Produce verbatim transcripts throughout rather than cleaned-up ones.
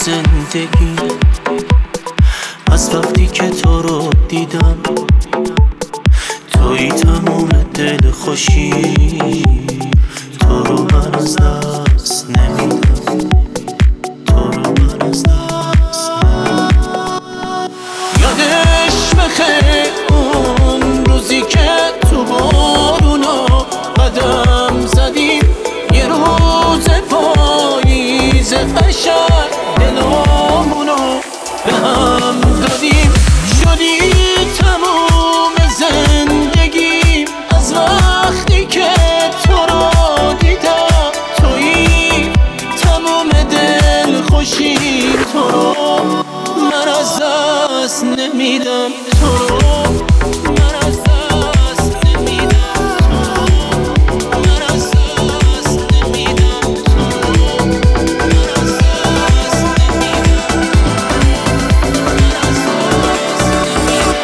زندگی. از وقتی که تو رو دیدم توی تموم دل خوشی، تو رو من از دست نمیدم، تو رو من از دست نمیدم. یادش بخیر اون روزی که تو بارونا قدم زدیم، یه روز پاییز قشنگ دلامونو به هم دادیم. شدی تموم زندگی از وقتی که تو رو دیدم، تویی تموم دل خوشی، تو رو من از دست نمیدم، تو رو من از دست نمیدم، تو رو من از دست نمیدم، تو رو من از دست نمیدم، من از دست نمیدم.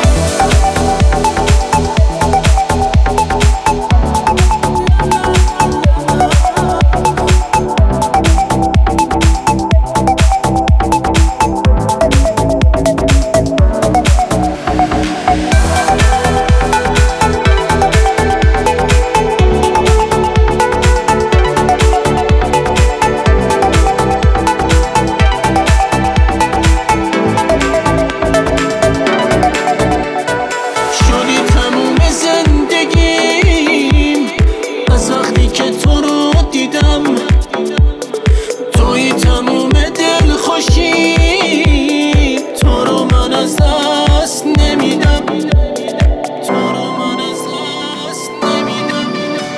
توی تموم دل خوشی، تو رو من از دست نمیدم، تو رو من از دست نمیدم.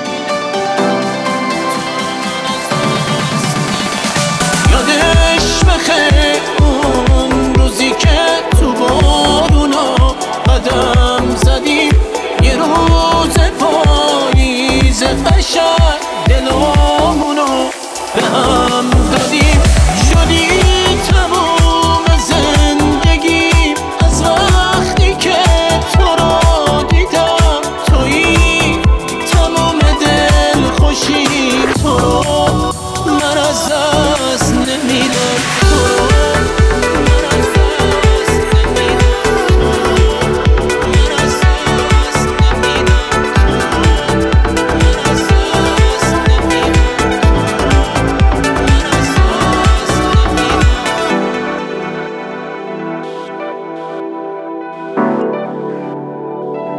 یادش بخیر اون روزی که تو بارونا قدم زدیم، یه روز پاییز قشنگ دلامونو به هم دادیم. شدی تموم زندگی از وقتی که تو رو دیدم، تویی تموم دل خوشی، تو رو من از دست نمیدم، تو رو من از دست نمیدم، تو رو من از دست نمیدم، تو رو من از دست نمیدم.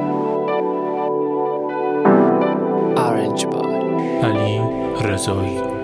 علی رضایی